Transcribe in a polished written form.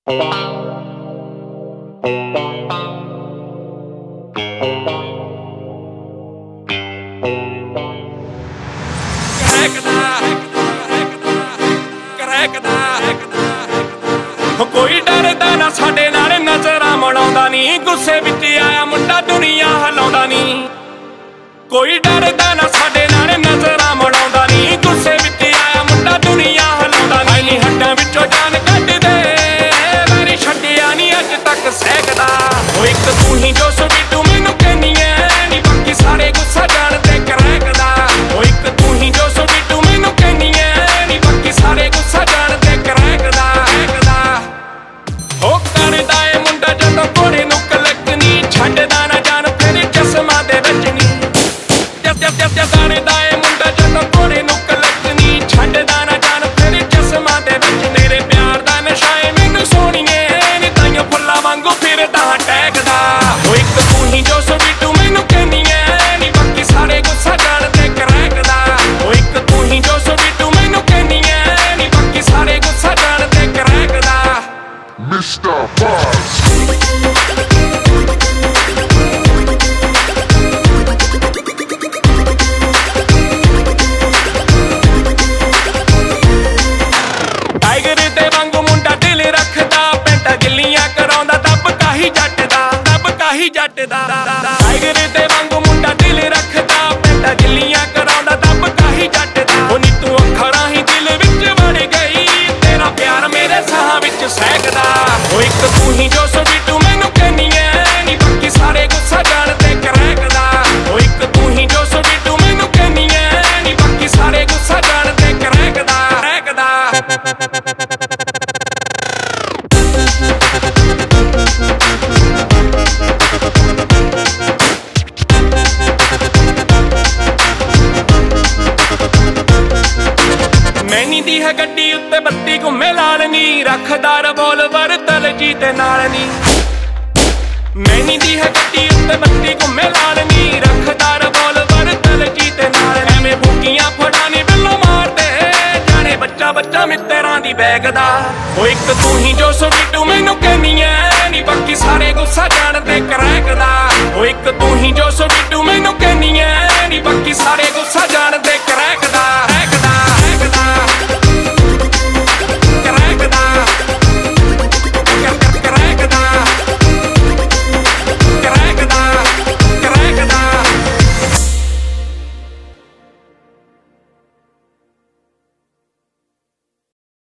कोई डरदा ना साडे नाल नजरां मड़ाउंदा नी, गुस्से विच आया मुंडा दुनिया हिलाउंदा नी। कोई डरदा ना साडे नाल नजरां मड़ाउंदा नी, गुस्से विच आया मुंडा दुनिया हिलाउंदा नी। नी हड्डां विचों जान कढ दे वैरी छड्डिया नी अज तक सहकदा। ओ इक तू ही जो बिट्टू मैनू कहनी ऐ नी, बाकी सारे गुस्सा जान ते करैकदा। ओ इक तू ही जो बिट्टू मैनू कहनी ऐ नी, बाकी सारे गुस्सा जान ते करैकदा। करदा ए मुंडा जदों घोड़े नूं कलकनी, छड्डदा ना जान फिर चश्मा दे विच नी। करदा ए मुंडा जदों घोड़े नूं कलकनी, छड्डदा ना जान फिर चश्मा दे विच। तेरे प्यार दा नशा ए मैनू सोहणीए नी, ताइयों फुल्लां वांगू फिरदा टहकदा। ओ इक तू ही जो बिट्टू मैनू कहनी ऐ नी, बाकी सारे गुस्सा जान ते करैकदा। ओ इक तू ही जो बिट्टू मैनू कहनी ऐ नी, बाकी सारे गुस्सा जान ते करैकदा। Mr. Buzz. टाइगर दे वांगू मुंडा दिल रखदा, पेंटा गिल्लियां कराउंदा दब काही जट दा, दब काही जट दा। टाइगर दे वांगू मुंडा दिल रखदा, पेंटा गिल्लियां कराउंदा दब काही जट दा। ओ नी तू अखरां ही दिल विच वड़ गई, तेरा प्यार मेरे साहां विच सहकदा। ओ इक तू ही जो बिट्टू मैनू कहनी ऐ नी, बाकी सारे गुस्सा जान ते करैकदा। ओ इक तू ही जो बिट्टू मैनू कहनी ऐ नी, बाकी सारे गुस्सा जान ते करैकदा। मैनी दी है गड्डी उत्ते बत्ती घुमे लाल नी, रखदा रिवॉल्वर दलजी ते नाल नी। मैनी दी है गड्डी उत्ते बत्ती घुमे लाल नी, रखदा रिवॉल्वर दलजी ते नाल। एवें फूकियां फड़ानी बिल्लो मारदे जाने बच्चा बच्चा मित्तरां दी बैगदा। ओ इक तू ही जो बिट्टू मैनू कहनी ऐ नी, बाकी सारे गुस्सा जान ते करैकदा। ओ इक तू ही जो बिट्टू मैनू कहनी ऐ नी, बाकी सारे गुस्सा जान ते करैकदा।